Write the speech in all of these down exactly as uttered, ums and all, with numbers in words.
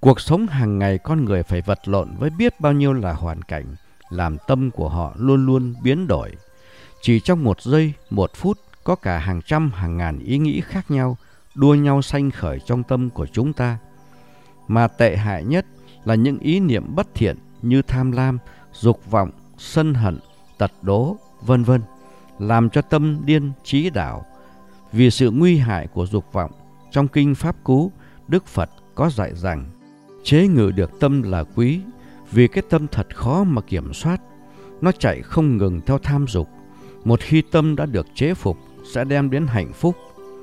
Cuộc sống hàng ngày con người phải vật lộn với biết bao nhiêu là hoàn cảnh, làm tâm của họ luôn luôn biến đổi. Chỉ trong một giây, một phút, có cả hàng trăm hàng ngàn ý nghĩ khác nhau, đua nhau sanh khởi trong tâm của chúng ta. Mà tệ hại nhất là những ý niệm bất thiện như tham lam, dục vọng, sân hận, tật đố, vân vân, làm cho tâm điên trí đảo. Vì sự nguy hại của dục vọng, trong kinh Pháp Cú, Đức Phật có dạy rằng chế ngự được tâm là quý, vì cái tâm thật khó mà kiểm soát. Nó chạy không ngừng theo tham dục. Một khi tâm đã được chế phục, sẽ đem đến hạnh phúc.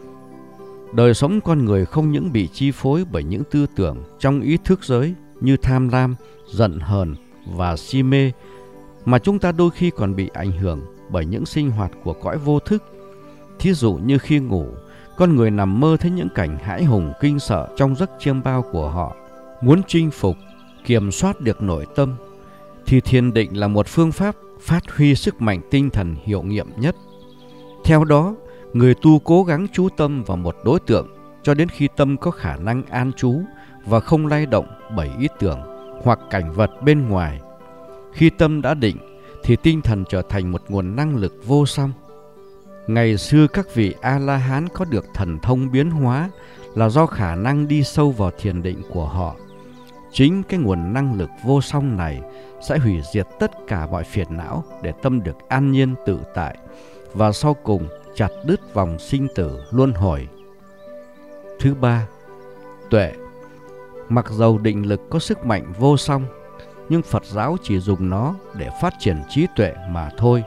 Đời sống con người không những bị chi phối bởi những tư tưởng trong ý thức giới như tham lam, giận hờn và si mê, mà chúng ta đôi khi còn bị ảnh hưởng bởi những sinh hoạt của cõi vô thức. Thí dụ như khi ngủ, con người nằm mơ thấy những cảnh hãi hùng kinh sợ trong giấc chiêm bao của họ. Muốn chinh phục, kiểm soát được nội tâm, thì thiền định là một phương pháp phát huy sức mạnh tinh thần hiệu nghiệm nhất. Theo đó, người tu cố gắng chú tâm vào một đối tượng cho đến khi tâm có khả năng an trú và không lay động bởi ý tưởng hoặc cảnh vật bên ngoài. Khi tâm đã định, thì tinh thần trở thành một nguồn năng lực vô song. Ngày xưa các vị A-la-hán có được thần thông biến hóa là do khả năng đi sâu vào thiền định của họ. Chính cái nguồn năng lực vô song này sẽ hủy diệt tất cả mọi phiền não để tâm được an nhiên tự tại và sau cùng chặt đứt vòng sinh tử luân hồi. Thứ ba, tuệ. Mặc dầu định lực có sức mạnh vô song, nhưng Phật giáo chỉ dùng nó để phát triển trí tuệ mà thôi.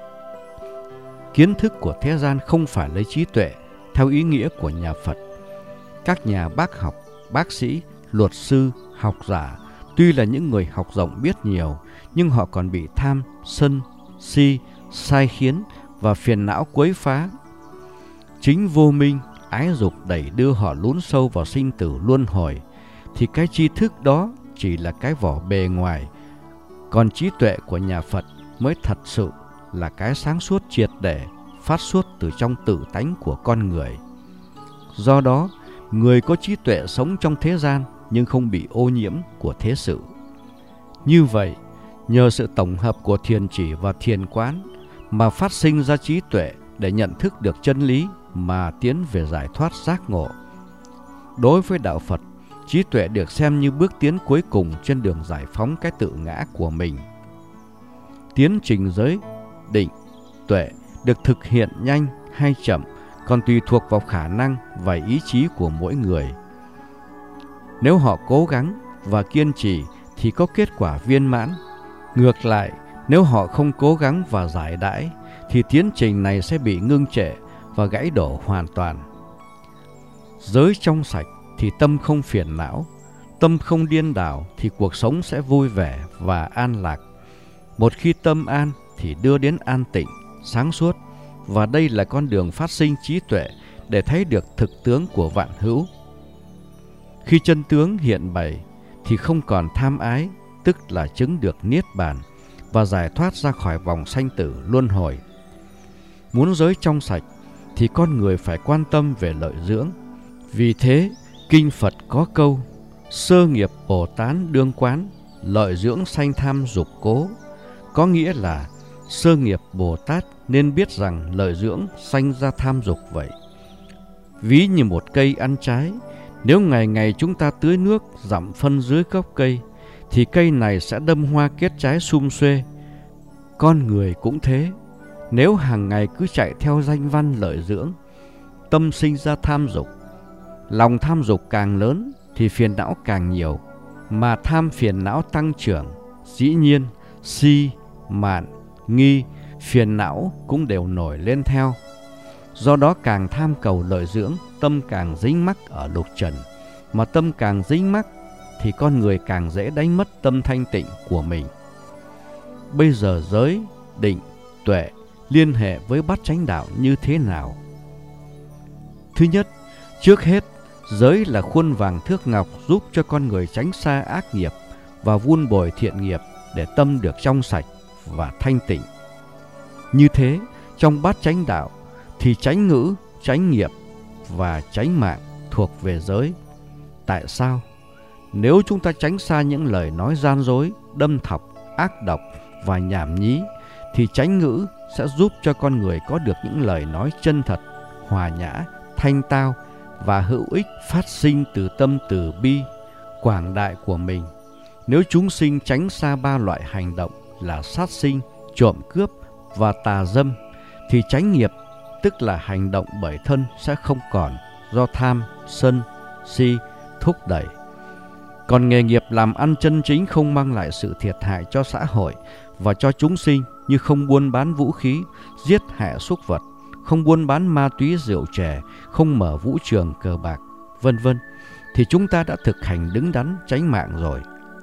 Kiến thức của thế gian không phải lấy trí tuệ theo ý nghĩa của nhà Phật. Các nhà bác học, bác sĩ, luật sư, học giả tuy là những người học rộng biết nhiều, nhưng họ còn bị tham, sân, si, sai khiến và phiền não quấy phá. Chính vô minh, ái dục đẩy đưa họ lún sâu vào sinh tử luân hồi, thì cái tri thức đó chỉ là cái vỏ bề ngoài. Còn trí tuệ của nhà Phật mới thật sự là cái sáng suốt triệt để, phát xuất từ trong tự tánh của con người. Do đó, người có trí tuệ sống trong thế gian nhưng không bị ô nhiễm của thế sự. Như vậy, nhờ sự tổng hợp của thiền chỉ và thiền quán mà phát sinh ra trí tuệ để nhận thức được chân lý mà tiến về giải thoát giác ngộ. Đối với đạo Phật, trí tuệ được xem như bước tiến cuối cùng trên đường giải phóng cái tự ngã của mình. Tiến trình giới, định, tuệ được thực hiện nhanh hay chậm còn tùy thuộc vào khả năng và ý chí của mỗi người. Nếu họ cố gắng và kiên trì thì có kết quả viên mãn. Ngược lại, nếu họ không cố gắng và giải đãi thì tiến trình này sẽ bị ngưng trệ và gãy đổ hoàn toàn. Giới trong sạch thì tâm không phiền não, tâm không điên đảo thì cuộc sống sẽ vui vẻ và an lạc. Một khi tâm an thì đưa đến an tịnh, sáng suốt, và đây là con đường phát sinh trí tuệ để thấy được thực tướng của vạn hữu. Khi chân tướng hiện bày thì không còn tham ái, tức là chứng được niết bàn và giải thoát ra khỏi vòng sanh tử luân hồi. Muốn giới trong sạch thì con người phải quan tâm về lợi dưỡng. Vì thế, kinh Phật có câu: sơ nghiệp Bồ Tát đương quán, lợi dưỡng sanh tham dục cố. Có nghĩa là sơ nghiệp Bồ Tát nên biết rằng lợi dưỡng sanh ra tham dục vậy. Ví như một cây ăn trái, nếu ngày ngày chúng ta tưới nước, dặm phân dưới gốc cây, thì cây này sẽ đâm hoa kết trái sum xuê. Con người cũng thế, nếu hàng ngày cứ chạy theo danh văn lợi dưỡng, tâm sinh ra tham dục. Lòng tham dục càng lớn thì phiền não càng nhiều, mà tham phiền não tăng trưởng, dĩ nhiên si, mạn, nghi, phiền não cũng đều nổi lên theo. Do đó càng tham cầu lợi dưỡng, tâm càng dính mắc ở lục trần, mà tâm càng dính mắc thì con người càng dễ đánh mất tâm thanh tịnh của mình. Bây giờ giới, định, tuệ liên hệ với bát chánh đạo như thế nào? Thứ nhất, trước hết, giới là khuôn vàng thước ngọc giúp cho con người tránh xa ác nghiệp và vun bồi thiện nghiệp để tâm được trong sạch và thanh tịnh. Như thế, trong bát chánh đạo thì chánh ngữ, chánh nghiệp và chánh mạng thuộc về giới. Tại sao? Nếu chúng ta tránh xa những lời nói gian dối, đâm thọc, ác độc và nhảm nhí, thì chánh ngữ sẽ giúp cho con người có được những lời nói chân thật, hòa nhã, thanh tao và hữu ích phát sinh từ tâm từ bi, quảng đại của mình. Nếu chúng sinh tránh xa ba loại hành động là sát sinh, trộm cướp và tà dâm, thì chánh nghiệp, tức là hành động bởi thân, sẽ không còn do tham, sân, si thúc đẩy. Còn nghề nghiệp làm ăn chân chính không mang lại sự thiệt hại cho xã hội và cho chúng sinh, như không buôn bán vũ khí, giết hại súc vật, không buôn bán ma túy rượu chè, không mở vũ trường cờ bạc, vân vân, thì chúng ta đã thực hành đứng đắn chánh mạng rồi.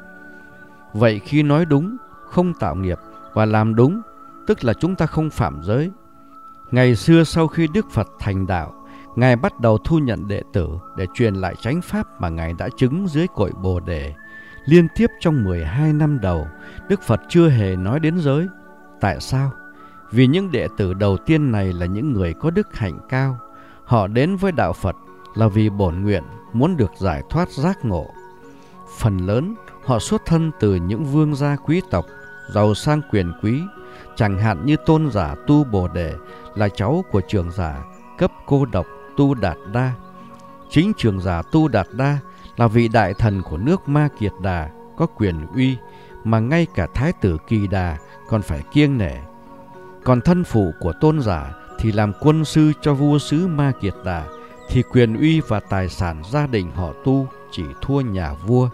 Vậy khi nói đúng, không tạo nghiệp và làm đúng, tức là chúng ta không phạm giới. Ngày xưa sau khi Đức Phật thành đạo, Ngài bắt đầu thu nhận đệ tử để truyền lại chánh pháp mà Ngài đã chứng dưới cội Bồ Đề. Liên tiếp trong mười hai năm đầu, Đức Phật chưa hề nói đến giới. Tại sao? Vì những đệ tử đầu tiên này là những người có đức hạnh cao. Họ đến với đạo Phật là vì bổn nguyện muốn được giải thoát giác ngộ. Phần lớn họ xuất thân từ những vương gia quý tộc, giàu sang quyền quý. Chẳng hạn như tôn giả Tu Bồ Đề là cháu của trưởng giả cấp cô độc Tu Đạt Đa. Chính trưởng giả Tu Đạt Đa là vị đại thần của nước Ma Kiệt Đà, có quyền uy mà ngay cả Thái tử Kỳ Đà còn phải kiêng nể. Còn thân phụ của tôn giả thì làm quân sư cho vua xứ Ma Kiệt Đà, thì quyền uy và tài sản gia đình họ Tu chỉ thua nhà vua.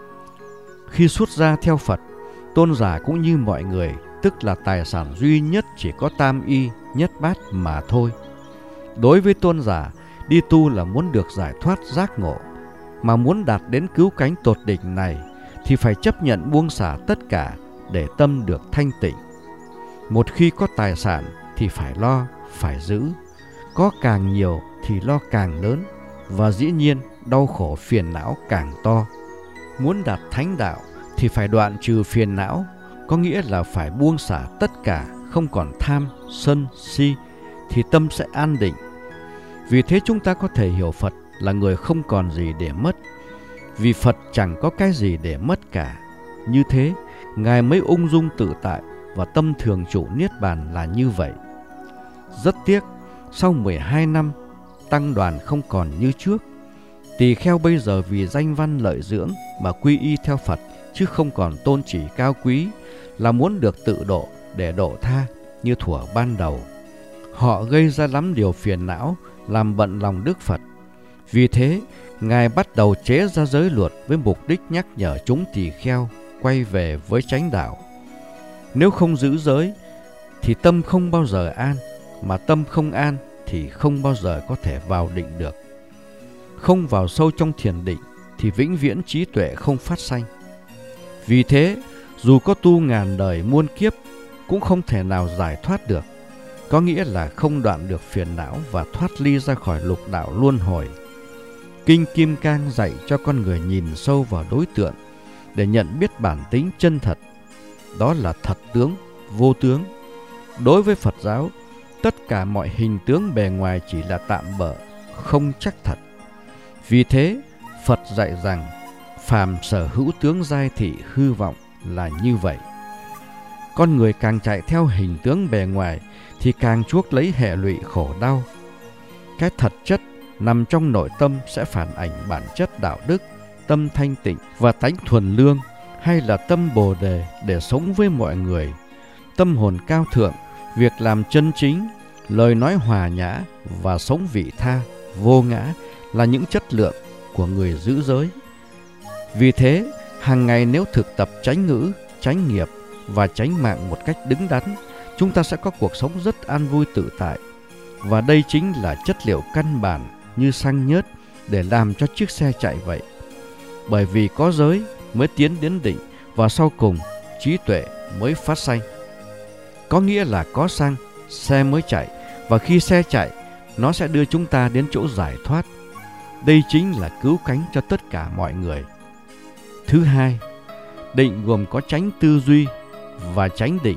Khi xuất gia theo Phật, tôn giả cũng như mọi người, tức là tài sản duy nhất chỉ có tam y, nhất bát mà thôi. Đối với tôn giả, đi tu là muốn được giải thoát giác ngộ, mà muốn đạt đến cứu cánh tột đỉnh này thì phải chấp nhận buông xả tất cả để tâm được thanh tịnh. Một khi có tài sản thì phải lo, phải giữ. Có càng nhiều thì lo càng lớn, và dĩ nhiên đau khổ phiền não càng to. Muốn đạt thánh đạo thì phải đoạn trừ phiền não, có nghĩa là phải buông xả tất cả, không còn tham, sân, si, thì tâm sẽ an định. Vì thế chúng ta có thể hiểu Phật là người không còn gì để mất, vì Phật chẳng có cái gì để mất cả. Như thế, Ngài mới ung dung tự tại, và tâm thường trụ niết bàn là như vậy. Rất tiếc, sau mười hai năm, tăng đoàn không còn như trước. Tỳ kheo bây giờ vì danh văn lợi dưỡng mà quy y theo Phật, chứ không còn tôn chỉ cao quý là muốn được tự độ để độ tha như thuở ban đầu. Họ gây ra lắm điều phiền não, làm bận lòng Đức Phật. Vì thế, Ngài bắt đầu chế ra giới luật với mục đích nhắc nhở chúng tỳ kheo quay về với chánh đạo. Nếu không giữ giới thì tâm không bao giờ an, mà tâm không an thì không bao giờ có thể vào định được. Không vào sâu trong thiền định thì vĩnh viễn trí tuệ không phát sanh. Vì thế, dù có tu ngàn đời muôn kiếp cũng không thể nào giải thoát được, có nghĩa là không đoạn được phiền não và thoát ly ra khỏi lục đạo luân hồi. Kinh Kim Cang dạy cho con người nhìn sâu vào đối tượng để nhận biết bản tính chân thật, đó là thật tướng, vô tướng. Đối với Phật giáo, tất cả mọi hình tướng bề ngoài chỉ là tạm bợ, không chắc thật. Vì thế, Phật dạy rằng phàm sở hữu tướng giai thị hư vọng là như vậy. Con người càng chạy theo hình tướng bề ngoài thì càng chuốc lấy hệ lụy khổ đau. Cái thật chất nằm trong nội tâm sẽ phản ảnh bản chất đạo đức, tâm thanh tịnh và tánh thuần lương, hay là tâm Bồ Đề để sống với mọi người. Tâm hồn cao thượng, việc làm chân chính, lời nói hòa nhã và sống vị tha, vô ngã là những chất lượng của người giữ giới. Vì thế, hàng ngày nếu thực tập chánh ngữ, chánh nghiệp và chánh mạng một cách đứng đắn, chúng ta sẽ có cuộc sống rất an vui tự tại. Và đây chính là chất liệu căn bản như xăng nhớt để làm cho chiếc xe chạy vậy. Bởi vì có giới mới tiến đến định, và sau cùng trí tuệ mới phát sanh. Có nghĩa là có xăng, xe mới chạy, và khi xe chạy, nó sẽ đưa chúng ta đến chỗ giải thoát. Đây chính là cứu cánh cho tất cả mọi người. Thứ hai, định gồm có chánh tư duy và chánh định.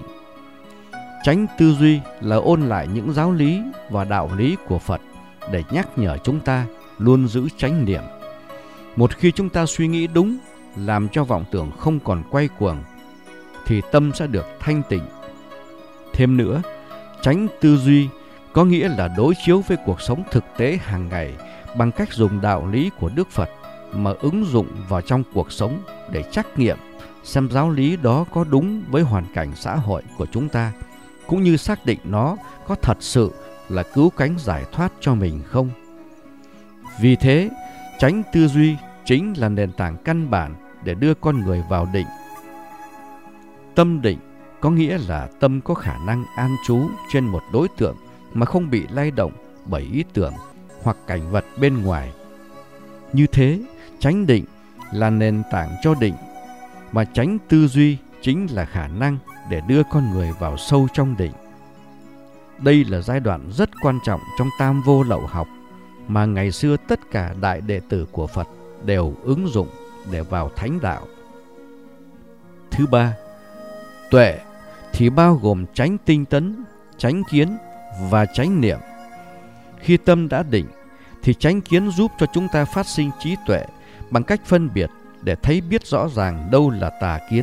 Chánh tư duy là ôn lại những giáo lý và đạo lý của Phật để nhắc nhở chúng ta luôn giữ chánh niệm. Một khi chúng ta suy nghĩ đúng làm cho vọng tưởng không còn quay cuồng, thì tâm sẽ được thanh tịnh. Thêm nữa, chánh tư duy có nghĩa là đối chiếu với cuộc sống thực tế hàng ngày bằng cách dùng đạo lý của Đức Phật mà ứng dụng vào trong cuộc sống để trắc nghiệm xem giáo lý đó có đúng với hoàn cảnh xã hội của chúng ta, cũng như xác định nó có thật sự là cứu cánh giải thoát cho mình không. Vì thế, chánh tư duy chính là nền tảng căn bản để đưa con người vào định. Tâm định có nghĩa là tâm có khả năng an trú trên một đối tượng mà không bị lay động bởi ý tưởng hoặc cảnh vật bên ngoài. Như thế, chánh định là nền tảng cho định, mà chánh tư duy chính là khả năng để đưa con người vào sâu trong định. Đây là giai đoạn rất quan trọng trong tam vô lậu học mà ngày xưa tất cả đại đệ tử của Phật đều ứng dụng để vào thánh đạo. Thứ ba, tuệ thì bao gồm chánh tinh tấn, chánh kiến và chánh niệm. Khi tâm đã định thì chánh kiến giúp cho chúng ta phát sinh trí tuệ bằng cách phân biệt để thấy biết rõ ràng đâu là tà kiến.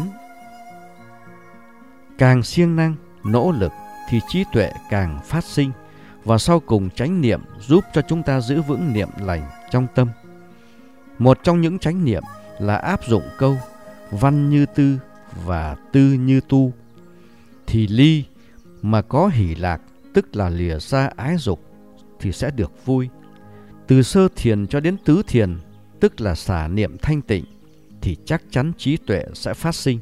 Càng siêng năng, nỗ lực thì trí tuệ càng phát sinh, và sau cùng chánh niệm giúp cho chúng ta giữ vững niệm lành trong tâm. Một trong những chánh niệm là áp dụng câu văn như tư và tư như tu. Thì ly mà có hỷ lạc, tức là lìa xa ái dục, thì sẽ được vui. Từ sơ thiền cho đến tứ thiền, tức là xả niệm thanh tịnh, thì chắc chắn trí tuệ sẽ phát sinh.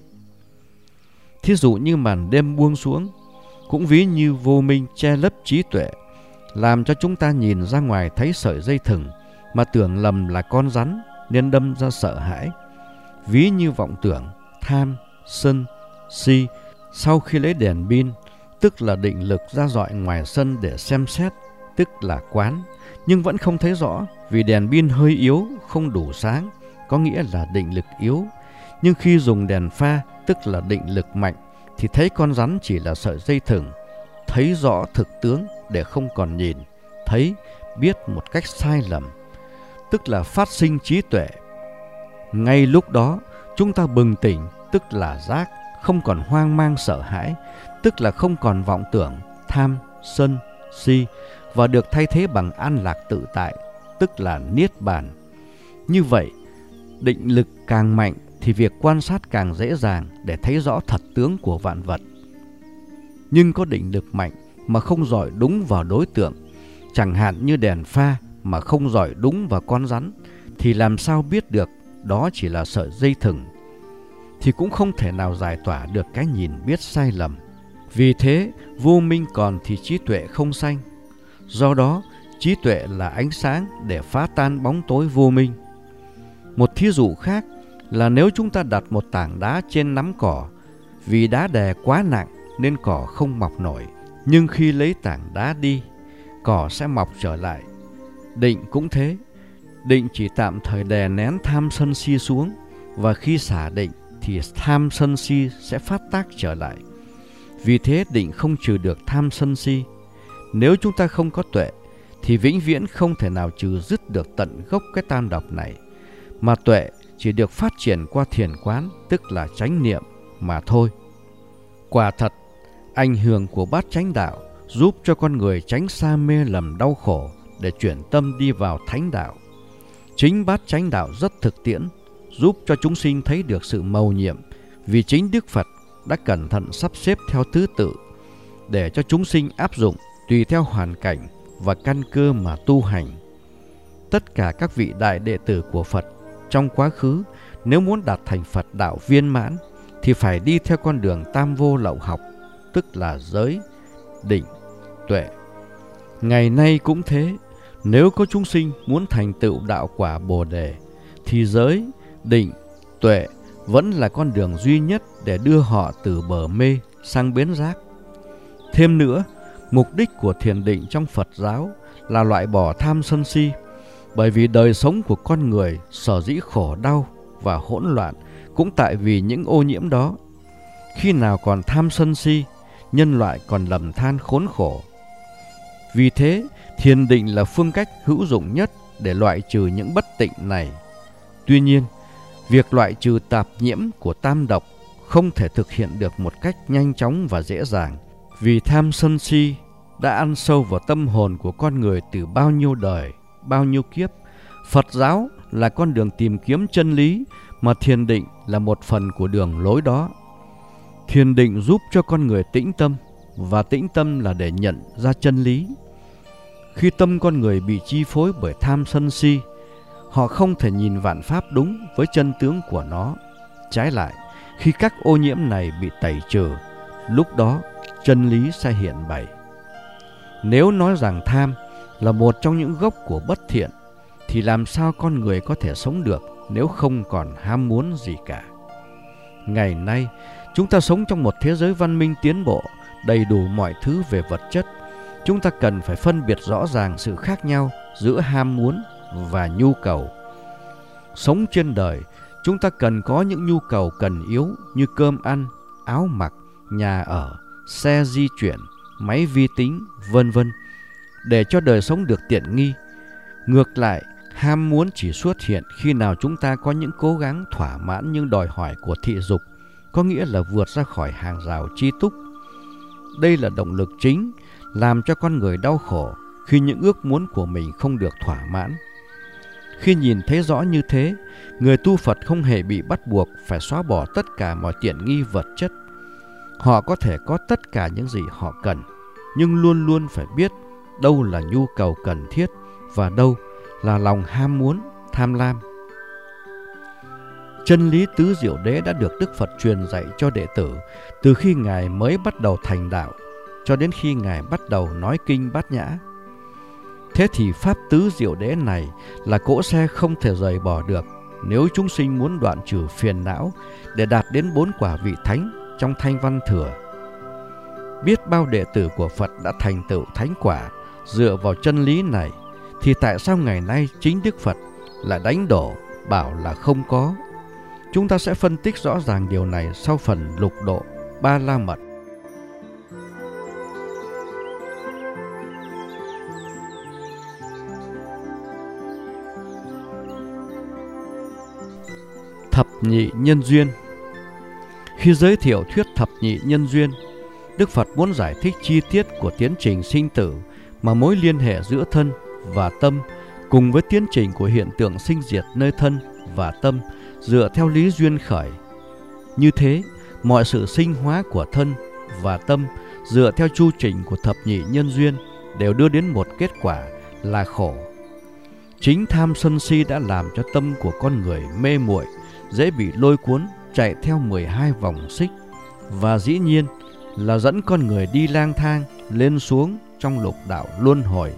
Thí dụ như màn đêm buông xuống, cũng ví như vô minh che lấp trí tuệ, làm cho chúng ta nhìn ra ngoài thấy sợi dây thừng mà tưởng lầm là con rắn nên đâm ra sợ hãi. Ví như vọng tưởng, tham, sân, si, sau khi lấy đèn pin, tức là định lực ra dọi ngoài sân để xem xét, tức là quán, nhưng vẫn không thấy rõ vì đèn pin hơi yếu, không đủ sáng, có nghĩa là định lực yếu. Nhưng khi dùng đèn pha, tức là định lực mạnh, thì thấy con rắn chỉ là sợi dây thừng, thấy rõ thực tướng để không còn nhìn, thấy, biết một cách sai lầm, tức là phát sinh trí tuệ. Ngay lúc đó, chúng ta bừng tỉnh, tức là giác, không còn hoang mang sợ hãi, tức là không còn vọng tưởng, tham, sân, si, và được thay thế bằng an lạc tự tại, tức là niết bàn. Như vậy, định lực càng mạnh thì việc quan sát càng dễ dàng để thấy rõ thật tướng của vạn vật. Nhưng có định lực mạnh mà không dọi đúng vào đối tượng, chẳng hạn như đèn pha mà không dọi đúng vào con rắn, thì làm sao biết được đó chỉ là sợi dây thừng, thì cũng không thể nào giải tỏa được cái nhìn biết sai lầm. Vì thế, vô minh còn thì trí tuệ không sanh. Do đó, trí tuệ là ánh sáng để phá tan bóng tối vô minh. Một thí dụ khác là nếu chúng ta đặt một tảng đá trên nắm cỏ, vì đá đè quá nặng nên cỏ không mọc nổi, nhưng khi lấy tảng đá đi, cỏ sẽ mọc trở lại. Định cũng thế, định chỉ tạm thời đè nén tham sân si xuống, và khi xả định thì tham sân si sẽ phát tác trở lại. Vì thế định không trừ được tham sân si. Nếu chúng ta không có tuệ thì vĩnh viễn không thể nào trừ dứt được tận gốc cái tam độc này, mà tuệ chỉ được phát triển qua thiền quán, tức là chánh niệm mà thôi. Quả thật, ảnh hưởng của bát chánh đạo giúp cho con người tránh xa mê lầm đau khổ để chuyển tâm đi vào thánh đạo. Chính bát chánh đạo rất thực tiễn, giúp cho chúng sinh thấy được sự mầu nhiệm, vì chính Đức Phật đã cẩn thận sắp xếp theo thứ tự để cho chúng sinh áp dụng tùy theo hoàn cảnh và căn cơ mà tu hành. Tất cả các vị đại đệ tử của Phật trong quá khứ, nếu muốn đạt thành Phật đạo viên mãn thì phải đi theo con đường tam vô lậu học, tức là giới, định, tuệ. Ngày nay cũng thế, nếu có chúng sinh muốn thành tựu đạo quả Bồ Đề thì giới, định, tuệ vẫn là con đường duy nhất để đưa họ từ bờ mê sang bến giác. Thêm nữa, mục đích của thiền định trong Phật giáo là loại bỏ tham sân si, bởi vì đời sống của con người sở dĩ khổ đau và hỗn loạn cũng tại vì những ô nhiễm đó. Khi nào còn tham sân si, nhân loại còn lầm than khốn khổ. Vì thế, thiền định là phương cách hữu dụng nhất để loại trừ những bất tịnh này. Tuy nhiên, Việc loại trừ tạp nhiễm của tam độc không thể thực hiện được một cách nhanh chóng và dễ dàng, vì tham sân si đã ăn sâu vào tâm hồn của con người từ bao nhiêu đời, bao nhiêu kiếp. Phật giáo là con đường tìm kiếm chân lý, mà thiền định là một phần của đường lối đó. Thiền định giúp cho con người tĩnh tâm, và tĩnh tâm là để nhận ra chân lý. Khi tâm con người bị chi phối bởi tham sân si, họ không thể nhìn vạn pháp đúng với chân tướng của nó. Trái lại, khi các ô nhiễm này bị tẩy trừ, lúc đó chân lý sẽ hiện bày. Nếu nói rằng tham là một trong những gốc của bất thiện, thì làm sao con người có thể sống được nếu không còn ham muốn gì cả? Ngày nay, chúng ta sống trong một thế giới văn minh tiến bộ, đầy đủ mọi thứ về vật chất. Chúng ta cần phải phân biệt rõ ràng sự khác nhau giữa ham muốn và nhu cầu. Sống trên đời, chúng ta cần có những nhu cầu cần yếu như cơm ăn, áo mặc, nhà ở, xe di chuyển, máy vi tính, vân vân, để cho đời sống được tiện nghi. Ngược lại, ham muốn chỉ xuất hiện khi nào chúng ta có những cố gắng thỏa mãn những đòi hỏi của thị dục, có nghĩa là vượt ra khỏi hàng rào tri túc. Đây là động lực chính làm cho con người đau khổ khi những ước muốn của mình không được thỏa mãn. Khi nhìn thấy rõ như thế, người tu Phật không hề bị bắt buộc phải xóa bỏ tất cả mọi tiện nghi vật chất. Họ có thể có tất cả những gì họ cần, nhưng luôn luôn phải biết đâu là nhu cầu cần thiết và đâu là lòng ham muốn, tham lam. Chân lý tứ diệu đế đã được Đức Phật truyền dạy cho đệ tử từ khi Ngài mới bắt đầu thành đạo cho đến khi Ngài bắt đầu nói kinh Bát Nhã. Thế thì pháp tứ diệu đế này là cỗ xe không thể rời bỏ được nếu chúng sinh muốn đoạn trừ phiền não để đạt đến bốn quả vị thánh trong Thanh Văn Thừa. Biết bao đệ tử của Phật đã thành tựu thánh quả dựa vào chân lý này, thì tại sao ngày nay chính Đức Phật lại đánh đổ, bảo là không có? Chúng ta sẽ phân tích rõ ràng điều này sau phần lục độ Ba La Mật. Thập nhị nhân duyên. Khi giới thiệu thuyết thập nhị nhân duyên, Đức Phật muốn giải thích chi tiết của tiến trình sinh tử mà mối liên hệ giữa thân và tâm cùng với tiến trình của hiện tượng sinh diệt nơi thân và tâm dựa theo lý duyên khởi. Như thế, mọi sự sinh hóa của thân và tâm dựa theo chu trình của thập nhị nhân duyên đều đưa đến một kết quả là khổ. Chính tham sân si đã làm cho tâm của con người mê muội, dễ bị lôi cuốn chạy theo mười hai vòng xích, và dĩ nhiên là dẫn con người đi lang thang lên xuống trong lục đạo luân hồi.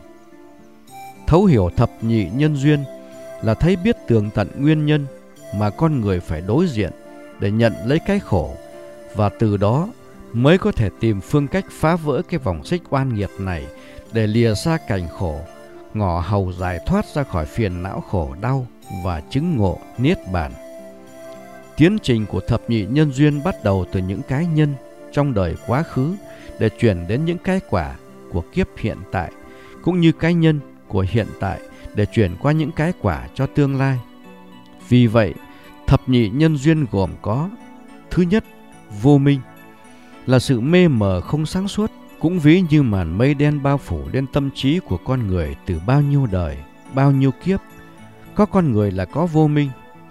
Thấu hiểu thập nhị nhân duyên là thấy biết tường tận nguyên nhân mà con người phải đối diện để nhận lấy cái khổ, và từ đó mới có thể tìm phương cách phá vỡ cái vòng xích oan nghiệt này để lìa xa cảnh khổ, ngỏ hầu giải thoát ra khỏi phiền não khổ đau và chứng ngộ niết bàn. Tiến trình của thập nhị nhân duyên bắt đầu từ những cái nhân trong đời quá khứ để chuyển đến những cái quả của kiếp hiện tại, cũng như cái nhân của hiện tại để chuyển qua những cái quả cho tương lai. Vì vậy, thập nhị nhân duyên gồm có: thứ nhất, vô minh, là sự mê mờ không sáng suốt, cũng ví như màn mây đen bao phủ lên tâm trí của con người từ bao nhiêu đời, bao nhiêu kiếp. Có con người là có vô minh.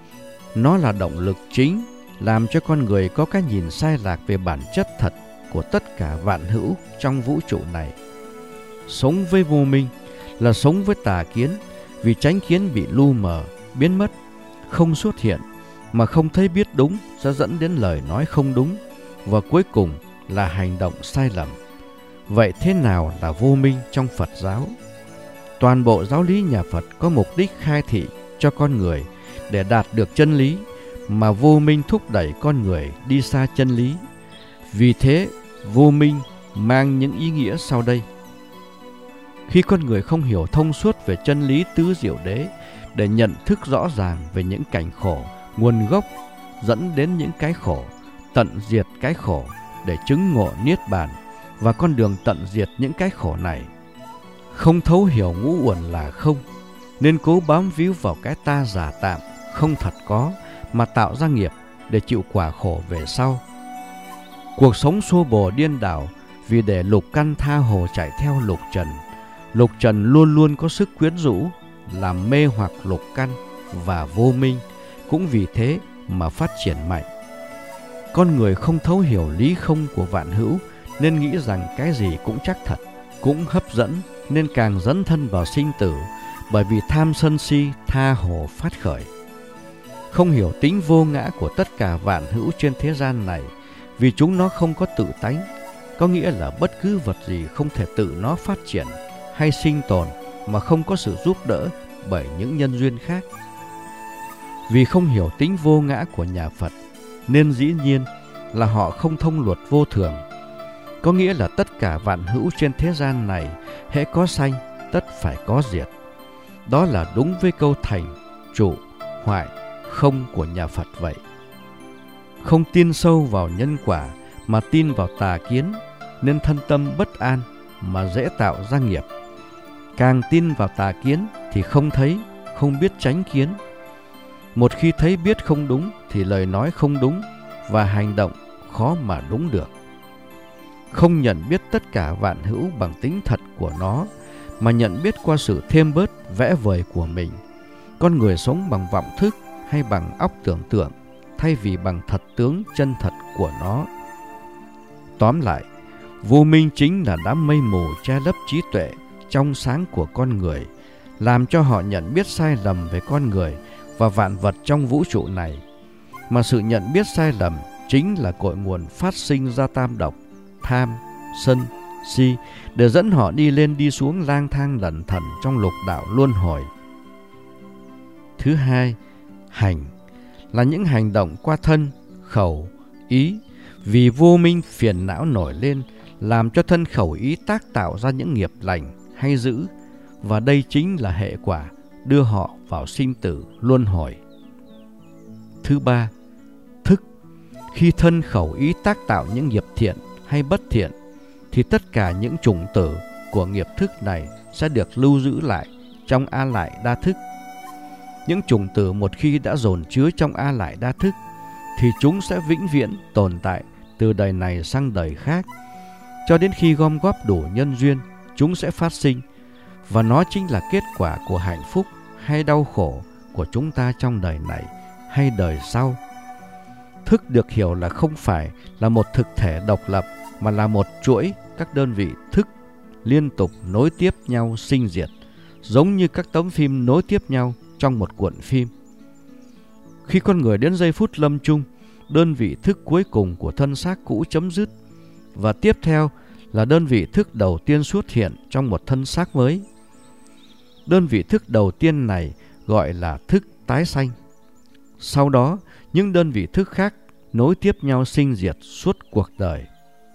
Nó là động lực chính làm cho con người có cái nhìn sai lạc về bản chất thật của tất cả vạn hữu trong vũ trụ này. Sống với vô minh là sống với tà kiến, vì chánh kiến bị lu mờ, biến mất, không xuất hiện, mà không thấy biết đúng sẽ dẫn đến lời nói không đúng, và cuối cùng là hành động sai lầm. Vậy thế nào là vô minh trong Phật giáo? Toàn bộ giáo lý nhà Phật có mục đích khai thị cho con người để đạt được chân lý, mà vô minh thúc đẩy con người đi xa chân lý. Vì thế, vô minh mang những ý nghĩa sau đây. Khi con người không hiểu thông suốt về chân lý tứ diệu đế để nhận thức rõ ràng về những cảnh khổ, nguồn gốc dẫn đến những cái khổ, tận diệt cái khổ để chứng ngộ niết bàn và con đường tận diệt những cái khổ này, không thấu hiểu ngũ uẩn là không, nên cố bám víu vào cái ta giả tạm, không thật có, mà tạo ra nghiệp để chịu quả khổ về sau. Cuộc sống xô bồ điên đảo vì để lục căn tha hồ chạy theo lục trần. Lục trần luôn luôn có sức quyến rũ, làm mê hoặc lục căn và vô minh, cũng vì thế mà phát triển mạnh. Con người không thấu hiểu lý không của vạn hữu nên nghĩ rằng cái gì cũng chắc thật, cũng hấp dẫn, nên càng dấn thân vào sinh tử, bởi vì tham sân si tha hồ phát khởi. Không hiểu tính vô ngã của tất cả vạn hữu trên thế gian này, vì chúng nó không có tự tánh, có nghĩa là bất cứ vật gì không thể tự nó phát triển hay sinh tồn mà không có sự giúp đỡ bởi những nhân duyên khác. Vì không hiểu tính vô ngã của nhà Phật, nên dĩ nhiên là họ không thông luật vô thường, có nghĩa là tất cả vạn hữu trên thế gian này hễ có sanh tất phải có diệt. Đó là đúng với câu thành, trụ, hoại, không của nhà Phật vậy. Không tin sâu vào nhân quả mà tin vào tà kiến, nên thân tâm bất an mà dễ tạo ra nghiệp. Càng tin vào tà kiến thì không thấy, không biết chánh kiến. Một khi thấy biết không đúng thì lời nói không đúng và hành động khó mà đúng được. Không nhận biết tất cả vạn hữu bằng tính thật của nó, mà nhận biết qua sự thêm bớt vẽ vời của mình. Con người sống bằng vọng thức hay bằng óc tưởng tượng, thay vì bằng thật tướng chân thật của nó. Tóm lại, vô minh chính là đám mây mù che lấp trí tuệ trong sáng của con người, làm cho họ nhận biết sai lầm về con người và vạn vật trong vũ trụ này. Mà sự nhận biết sai lầm chính là cội nguồn phát sinh ra tam độc, tham, sân, si, để dẫn họ đi lên đi xuống lang thang lẩn thẩn trong lục đạo luân hồi. Thứ hai, hành là những hành động qua thân, khẩu, ý, vì vô minh phiền não nổi lên, làm cho thân khẩu ý tác tạo ra những nghiệp lành hay dữ, và đây chính là hệ quả đưa họ vào sinh tử luân hồi. Thứ ba, thức. Khi thân khẩu ý tác tạo những nghiệp thiện hay bất thiện, thì tất cả những chủng tử của nghiệp thức này sẽ được lưu giữ lại trong A Lại Đa Thức. Những chủng tử một khi đã dồn chứa trong A Lại Đa Thức, thì chúng sẽ vĩnh viễn tồn tại từ đời này sang đời khác, cho đến khi gom góp đủ nhân duyên, chúng sẽ phát sinh, và nó chính là kết quả của hạnh phúc hay đau khổ của chúng ta trong đời này hay đời sau. Thức được hiểu là không phải là một thực thể độc lập, mà là một chuỗi các đơn vị thức liên tục nối tiếp nhau sinh diệt, giống như các tấm phim nối tiếp nhau trong một cuộn phim. Khi con người đến giây phút lâm chung, đơn vị thức cuối cùng của thân xác cũ chấm dứt, và tiếp theo là đơn vị thức đầu tiên xuất hiện trong một thân xác mới. Đơn vị thức đầu tiên này gọi là thức tái sanh. Sau đó, những đơn vị thức khác nối tiếp nhau sinh diệt suốt cuộc đời.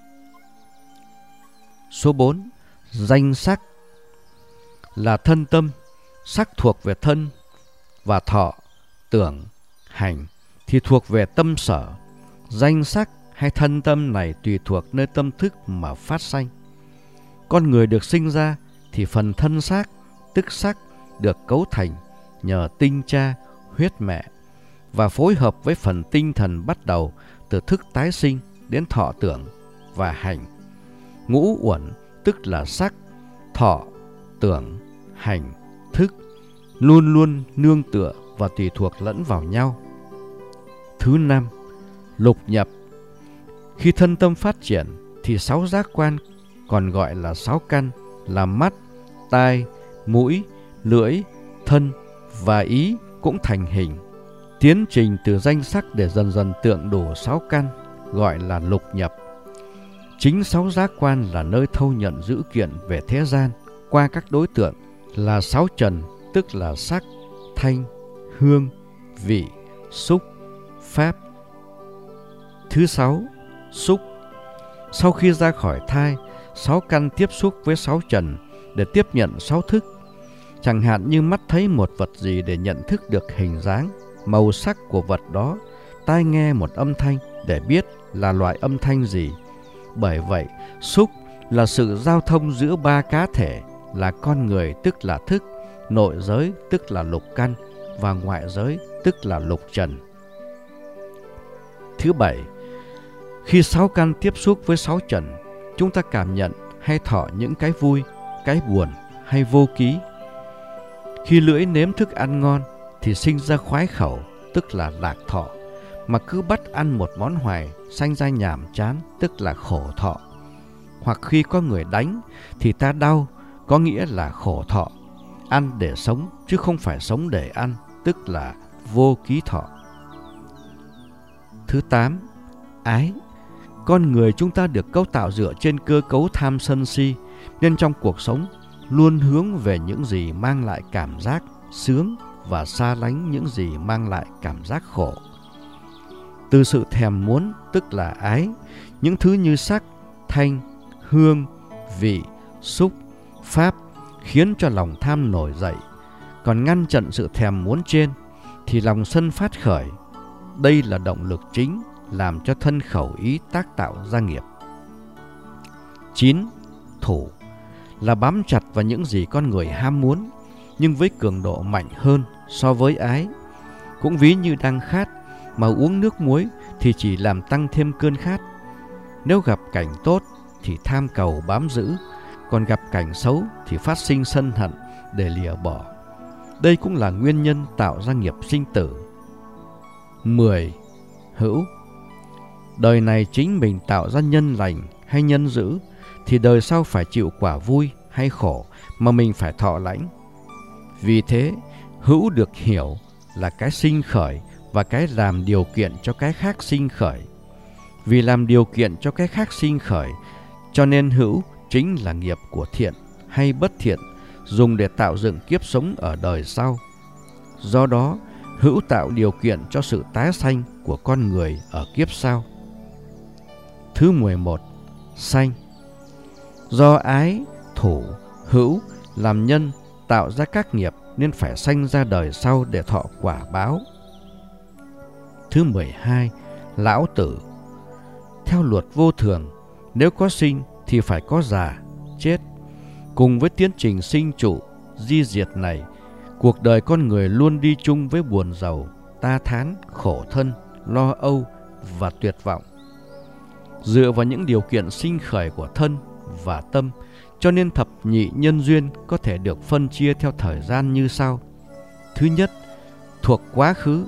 Số bốn. Danh sắc là thân tâm. Sắc thuộc về thân, và thọ, tưởng, hành thì thuộc về tâm sở. Danh sắc hay thân tâm này tùy thuộc nơi tâm thức mà phát sanh. Con người được sinh ra thì phần thân xác, tức sắc, được cấu thành nhờ tinh cha, huyết mẹ, và phối hợp với phần tinh thần bắt đầu từ thức tái sinh đến thọ tưởng và hành. Ngũ uẩn tức là sắc, thọ, tưởng, hành, thức luôn luôn nương tựa và tùy thuộc lẫn vào nhau. Thứ năm, lục nhập. Khi thân tâm phát triển thì sáu giác quan, còn gọi là sáu căn, là mắt, tai, mũi, lưỡi, thân và ý cũng thành hình. Tiến trình từ danh sắc để dần dần tượng đủ sáu căn gọi là lục nhập. Chính sáu giác quan là nơi thâu nhận dữ kiện về thế gian qua các đối tượng là sáu trần, tức là sắc, thanh, hương, vị, xúc, pháp. Thứ sáu, xúc. Sau khi ra khỏi thai, sáu căn tiếp xúc với sáu trần để tiếp nhận sáu thức. Chẳng hạn như mắt thấy một vật gì để nhận thức được hình dáng, màu sắc của vật đó, tai nghe một âm thanh để biết là loại âm thanh gì. Bởi vậy, xúc là sự giao thông giữa ba cá thể là con người tức là thức, nội giới tức là lục căn và ngoại giới tức là lục trần. Thứ bảy, khi sáu căn tiếp xúc với sáu trần, chúng ta cảm nhận hay thọ những cái vui, cái buồn hay vô ký. Khi lưỡi nếm thức ăn ngon thì sinh ra khoái khẩu, tức là lạc thọ, mà cứ bắt ăn một món hoài sanh ra nhàm chán, tức là khổ thọ. Hoặc khi có người đánh thì ta đau, có nghĩa là khổ thọ. Ăn để sống chứ không phải sống để ăn, tức là vô ký thọ. Thứ tám, ái. Con người chúng ta được cấu tạo dựa trên cơ cấu tham sân si, nên trong cuộc sống luôn hướng về những gì mang lại cảm giác sướng và xa lánh những gì mang lại cảm giác khổ. Từ sự thèm muốn, tức là ái, những thứ như sắc, thanh, hương, vị, xúc, pháp khiến cho lòng tham nổi dậy. Còn ngăn chặn sự thèm muốn trên thì lòng sân phát khởi. Đây là động lực chính làm cho thân khẩu ý tác tạo ra nghiệp. Chín. Thủ là bám chặt vào những gì con người ham muốn, nhưng với cường độ mạnh hơn so với ái. Cũng ví như đang khát mà uống nước muối thì chỉ làm tăng thêm cơn khát. Nếu gặp cảnh tốt thì tham cầu bám giữ, còn gặp cảnh xấu thì phát sinh sân hận để lìa bỏ. Đây cũng là nguyên nhân tạo ra nghiệp sinh tử. Mười. Hữu. Đời này chính mình tạo ra nhân lành hay nhân dữ thì đời sau phải chịu quả vui hay khổ mà mình phải thọ lãnh. Vì thế, hữu được hiểu là cái sinh khởi và cái làm điều kiện cho cái khác sinh khởi. Vì làm điều kiện cho cái khác sinh khởi, cho nên hữu chính là nghiệp của thiện hay bất thiện, dùng để tạo dựng kiếp sống ở đời sau. Do đó, hữu tạo điều kiện cho sự tái sanh của con người ở kiếp sau. Thứ mười một. Sanh. Do ái, thủ, hữu làm nhân tạo ra các nghiệp nên phải sanh ra đời sau để thọ quả báo. Thứ mười hai. Lão tử. Theo luật vô thường, nếu có sinh thì phải có già, chết. Cùng với tiến trình sinh trụ, di diệt này, cuộc đời con người luôn đi chung với buồn rầu, ta thán, khổ thân, lo âu và tuyệt vọng. Dựa vào những điều kiện sinh khởi của thân và tâm, cho nên thập nhị nhân duyên có thể được phân chia theo thời gian như sau. Thứ nhất, thuộc quá khứ.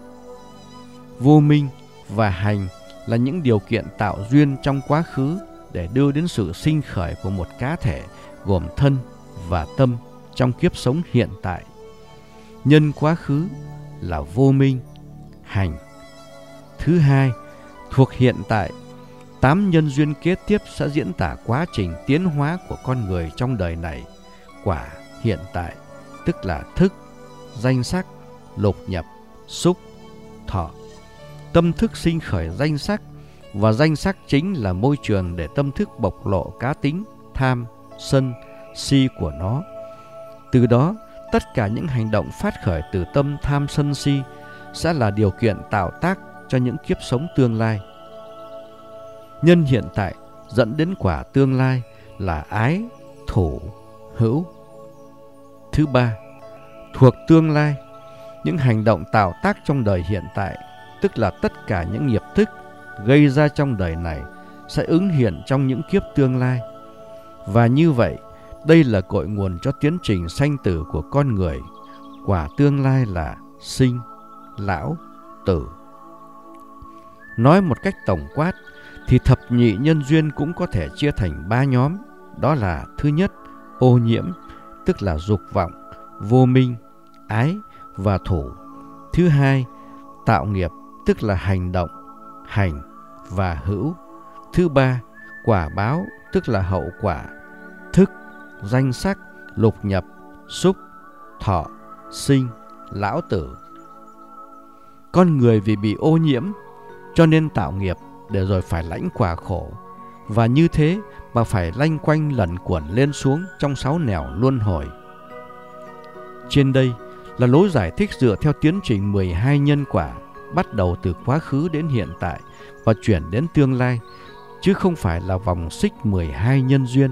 Vô minh và hành là những điều kiện tạo duyên trong quá khứ để đưa đến sự sinh khởi của một cá thể gồm thân và tâm trong kiếp sống hiện tại. Nhân quá khứ là vô minh, hành. Thứ hai, thuộc hiện tại. Tám nhân duyên kế tiếp sẽ diễn tả quá trình tiến hóa của con người trong đời này. Quả hiện tại, tức là thức, danh sắc, lục nhập, xúc, thọ. Tâm thức sinh khởi danh sắc, và danh sắc chính là môi trường để tâm thức bộc lộ cá tính, tham, sân, si của nó. Từ đó, tất cả những hành động phát khởi từ tâm tham sân si sẽ là điều kiện tạo tác cho những kiếp sống tương lai. Nhân hiện tại dẫn đến quả tương lai là ái, thủ, hữu. Thứ ba, thuộc tương lai. Những hành động tạo tác trong đời hiện tại, tức là tất cả những nghiệp thức gây ra trong đời này sẽ ứng hiện trong những kiếp tương lai. Và như vậy, đây là cội nguồn cho tiến trình sanh tử của con người. Quả tương lai là sinh, lão, tử. Nói một cách tổng quát thì thập nhị nhân duyên cũng có thể chia thành ba nhóm. Đó là thứ nhất, ô nhiễm, tức là dục vọng, vô minh, ái và thủ. Thứ hai, tạo nghiệp, tức là hành động, hành và hữu. Thứ ba, quả báo, tức là hậu quả, thức, danh sắc, lục nhập, xúc, thọ, sinh, lão tử. Con người vì bị ô nhiễm cho nên tạo nghiệp để rồi phải lãnh quả khổ, và như thế mà phải lanh quanh lẩn quẩn lên xuống trong sáu nẻo luân hồi. Trên đây là lối giải thích dựa theo tiến trình mười hai nhân quả, bắt đầu từ quá khứ đến hiện tại và chuyển đến tương lai, chứ không phải là vòng xích mười hai nhân duyên.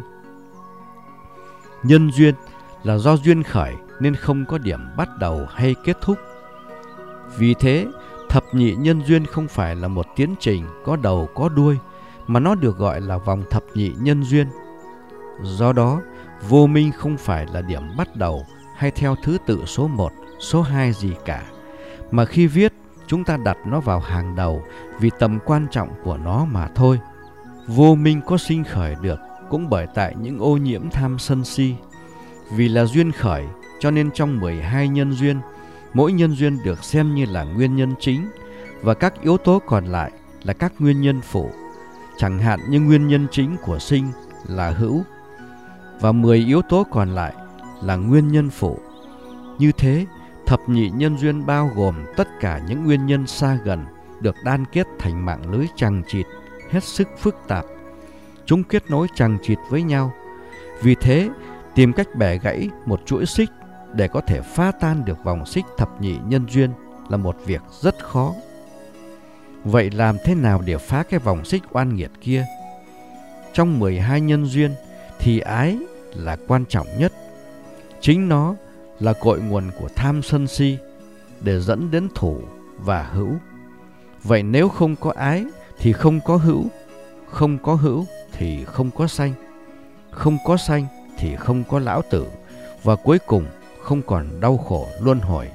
Nhân duyên là do duyên khởi nên không có điểm bắt đầu hay kết thúc. Vì thế, thập Thập nhị nhân duyên không phải là một tiến trình có đầu có đuôi, mà nó được gọi là vòng thập nhị nhân duyên. Do đó, vô minh không phải là điểm bắt đầu hay theo thứ tự số một, số hai gì cả, mà khi viết, chúng ta đặt nó vào hàng đầu vì tầm quan trọng của nó mà thôi. Vô minh có sinh khởi được cũng bởi tại những ô nhiễm tham sân si. Vì là duyên khởi, cho nên trong mười hai nhân duyên, mỗi nhân duyên được xem như là nguyên nhân chính, và các yếu tố còn lại là các nguyên nhân phụ. Chẳng hạn như nguyên nhân chính của sinh là hữu, và mười yếu tố còn lại là nguyên nhân phụ. Như thế, thập nhị nhân duyên bao gồm tất cả những nguyên nhân xa gần được đan kết thành mạng lưới chằng chịt, hết sức phức tạp. Chúng kết nối chằng chịt với nhau. Vì thế, tìm cách bẻ gãy một chuỗi xích để có thể phá tan được vòng xích thập nhị nhân duyên là một việc rất khó. Vậy làm thế nào để phá cái vòng xích oan nghiệt kia? Trong mười hai nhân duyên thì ái là quan trọng nhất. Chính nó là cội nguồn của tham sân si để dẫn đến thủ và hữu. Vậy nếu không có ái thì không có hữu, không có hữu thì không có sanh, không có sanh thì không có lão tử, và cuối cùng không còn đau khổ luân hồi.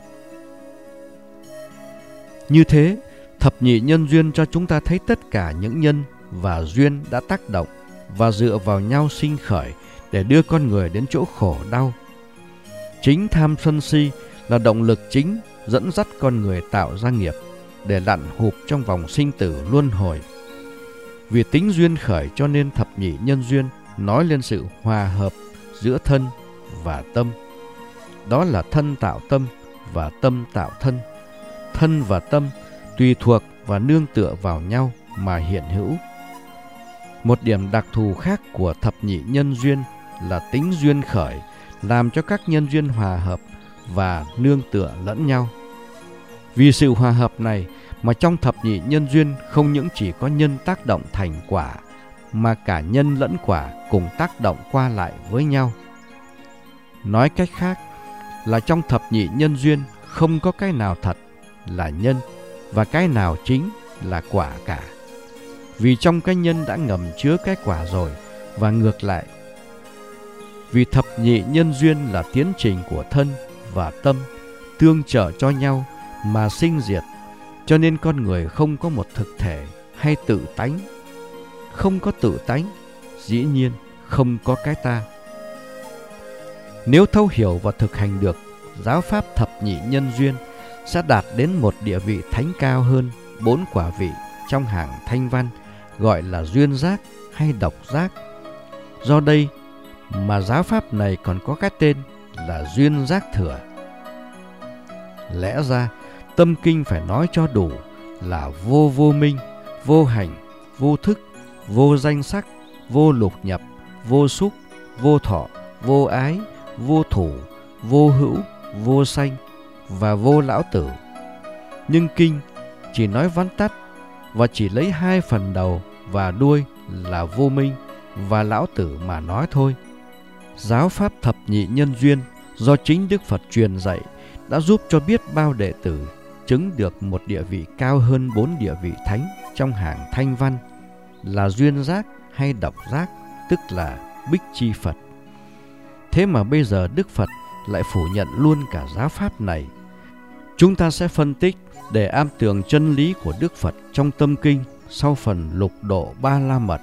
Như thế, thập nhị nhân duyên cho chúng ta thấy tất cả những nhân và duyên đã tác động và dựa vào nhau sinh khởi để đưa con người đến chỗ khổ đau. Chính tham sân si là động lực chính dẫn dắt con người tạo ra nghiệp để lặn hụp trong vòng sinh tử luân hồi. Vì tính duyên khởi cho nên thập nhị nhân duyên nói lên sự hòa hợp giữa thân và tâm. Đó là thân tạo tâm và tâm tạo thân. Thân và tâm tùy thuộc và nương tựa vào nhau mà hiện hữu. Một điểm đặc thù khác của thập nhị nhân duyên là tính duyên khởi, làm cho các nhân duyên hòa hợp và nương tựa lẫn nhau. Vì sự hòa hợp này mà trong thập nhị nhân duyên không những chỉ có nhân tác động thành quả, mà cả nhân lẫn quả cùng tác động qua lại với nhau. Nói cách khác là trong thập nhị nhân duyên không có cái nào thật là nhân và cái nào chính là quả cả. Vì trong cái nhân đã ngầm chứa cái quả rồi, và ngược lại. Vì thập nhị nhân duyên là tiến trình của thân và tâm tương trợ cho nhau mà sinh diệt, cho nên con người không có một thực thể hay tự tánh. Không có tự tánh, dĩ nhiên không có cái ta. Nếu thấu hiểu và thực hành được giáo pháp thập nhị nhân duyên, sẽ đạt đến một địa vị thánh cao hơn bốn quả vị trong hàng thanh văn, gọi là duyên giác hay độc giác. Do đây mà giáo pháp này còn có cái tên là duyên giác thừa. Lẽ ra tâm kinh phải nói cho đủ là vô vô minh, vô hành, vô thức, vô danh sắc, vô lục nhập, vô xúc, vô thọ, vô ái, vô thủ, vô hữu, vô sanh và vô lão tử. Nhưng kinh chỉ nói vắn tắt và chỉ lấy hai phần đầu và đuôi là vô minh và lão tử mà nói thôi. Giáo pháp thập nhị nhân duyên do chính Đức Phật truyền dạy đã giúp cho biết bao đệ tử chứng được một địa vị cao hơn bốn địa vị thánh trong hàng thanh văn là duyên giác hay độc giác, tức là Bích Chi Phật. Thế mà bây giờ Đức Phật lại phủ nhận luôn cả giáo pháp này. Chúng ta sẽ phân tích để am tường chân lý của Đức Phật trong tâm kinh sau phần lục độ ba la mật.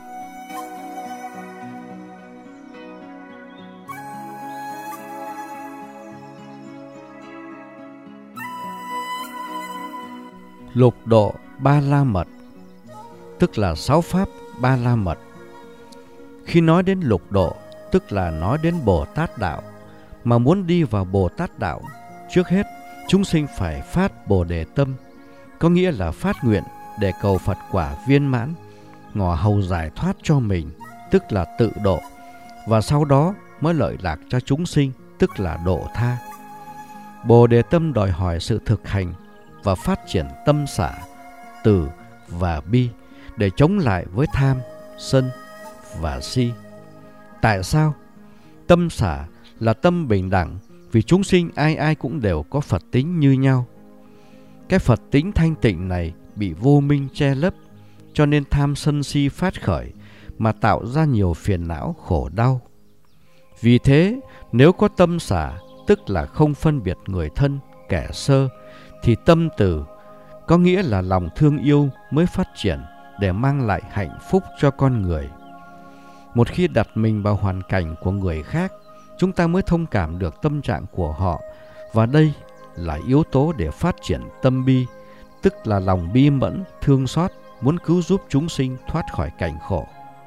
Lục độ ba la mật, tức là sáu pháp ba la mật. Khi nói đến lục độ, tức là nói đến Bồ Tát đạo. Mà muốn đi vào Bồ Tát đạo, trước hết chúng sinh phải phát Bồ Đề tâm, có nghĩa là phát nguyện để cầu Phật quả viên mãn, ngỏ hầu giải thoát cho mình, tức là tự độ, và sau đó mới lợi lạc cho chúng sinh, tức là độ tha. Bồ Đề tâm đòi hỏi sự thực hành và phát triển tâm xả, từ và bi để chống lại với tham, sân và si. Tại sao? Tâm xả là tâm bình đẳng, vì chúng sinh ai ai cũng đều có Phật tính như nhau. Cái Phật tính thanh tịnh này bị vô minh che lấp, cho nên tham sân si phát khởi mà tạo ra nhiều phiền não khổ đau. Vì thế, nếu có tâm xả, tức là không phân biệt người thân, kẻ sơ, thì tâm từ, có nghĩa là lòng thương yêu mới phát triển để mang lại hạnh phúc cho con người. Một khi đặt mình vào hoàn cảnh của người khác, chúng ta mới thông cảm được tâm trạng của họ, và đây là yếu tố để phát triển tâm bi, tức là lòng bi mẫn, thương xót, muốn cứu giúp chúng sinh thoát khỏi cảnh khổ.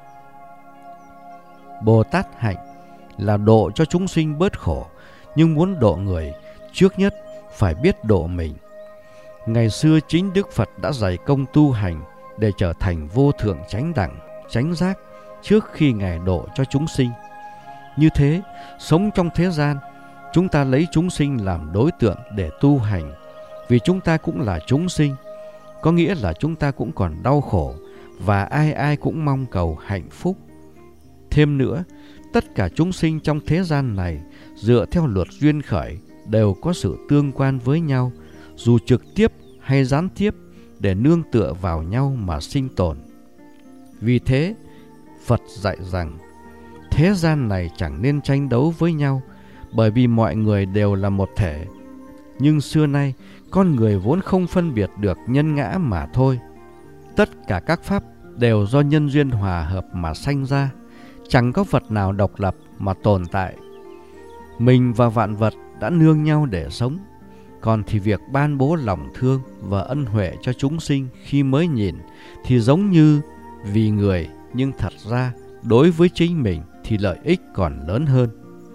Bồ Tát hạnh là độ cho chúng sinh bớt khổ, nhưng muốn độ người, trước nhất phải biết độ mình. Ngày xưa chính Đức Phật đã dày công tu hành để trở thành vô thượng chánh đẳng, chánh giác trước khi Ngài độ cho chúng sinh. Như thế, sống trong thế gian, chúng ta lấy chúng sinh làm đối tượng để tu hành, vì chúng ta cũng là chúng sinh, có nghĩa là chúng ta cũng còn đau khổ, và ai ai cũng mong cầu hạnh phúc. Thêm nữa, tất cả chúng sinh trong thế gian này dựa theo luật duyên khởi đều có sự tương quan với nhau, dù trực tiếp hay gián tiếp, để nương tựa vào nhau mà sinh tồn. Vì thế, Phật dạy rằng thế gian này chẳng nên tranh đấu với nhau, bởi vì mọi người đều là một thể. Nhưng xưa nay, con người vốn không phân biệt được nhân ngã mà thôi. Tất cả các pháp đều do nhân duyên hòa hợp mà sanh ra, chẳng có vật nào độc lập mà tồn tại. Mình và vạn vật đã nương nhau để sống, còn thì việc ban bố lòng thương và ân huệ cho chúng sinh khi mới nhìn thì giống như vì người, nhưng thật ra đối với chính mình thì lợi ích còn lớn hơn.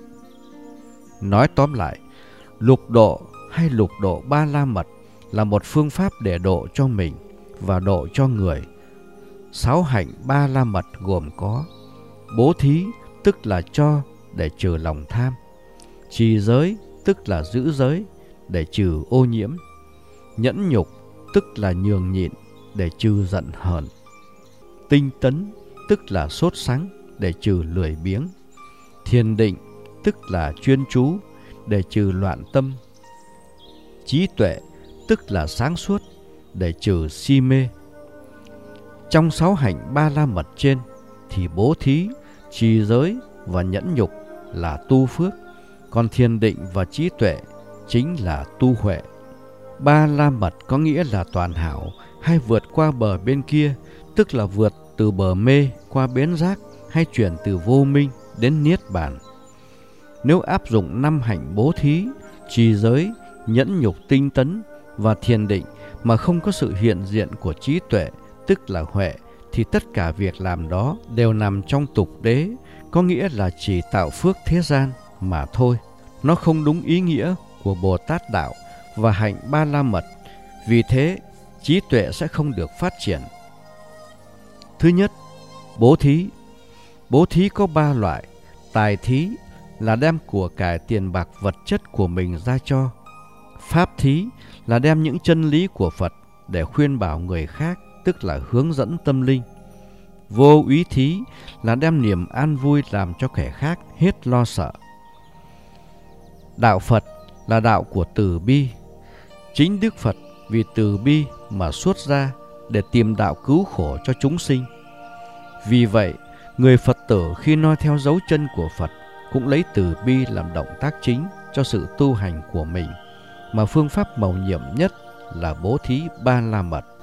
Nói tóm lại, lục độ hay lục độ ba la mật là một phương pháp để độ cho mình và độ cho người. Sáu hạnh ba la mật gồm có bố thí, tức là cho để trừ lòng tham; trì giới, tức là giữ giới để trừ ô nhiễm; nhẫn nhục, tức là nhường nhịn để trừ giận hờn; tinh tấn, tức là sốt sắng để trừ lười biếng; thiền định, tức là chuyên chú để trừ loạn tâm; trí tuệ, tức là sáng suốt để trừ si mê. Trong sáu hạnh ba la mật trên thì bố thí, trì giới và nhẫn nhục là tu phước, còn thiền định và trí tuệ chính là tu huệ. Ba la mật có nghĩa là toàn hảo hay vượt qua bờ bên kia, tức là vượt từ bờ mê qua bến giác, hay chuyển từ vô minh đến niết bàn. Nếu áp dụng năm hạnh bố thí, trì giới, nhẫn nhục, tinh tấn và thiền định mà không có sự hiện diện của trí tuệ, tức là huệ, thì tất cả việc làm đó đều nằm trong tục đế, có nghĩa là chỉ tạo phước thế gian mà thôi. Nó không đúng ý nghĩa của Bồ Tát đạo và hạnh ba la mật, vì thế trí tuệ sẽ không được phát triển. Thứ nhất, bố thí. Bố thí có ba loại. Tài thí là đem của cải tiền bạc vật chất của mình ra cho. Pháp thí là đem những chân lý của Phật để khuyên bảo người khác, tức là hướng dẫn tâm linh. Vô úy thí là đem niềm an vui làm cho kẻ khác hết lo sợ. Đạo Phật là đạo của từ bi. Chính Đức Phật vì từ bi mà xuất ra để tìm đạo cứu khổ cho chúng sinh. Vì vậy, người Phật tử khi noi theo dấu chân của Phật cũng lấy từ bi làm động tác chính cho sự tu hành của mình, mà phương pháp mầu nhiệm nhất là bố thí ba la mật.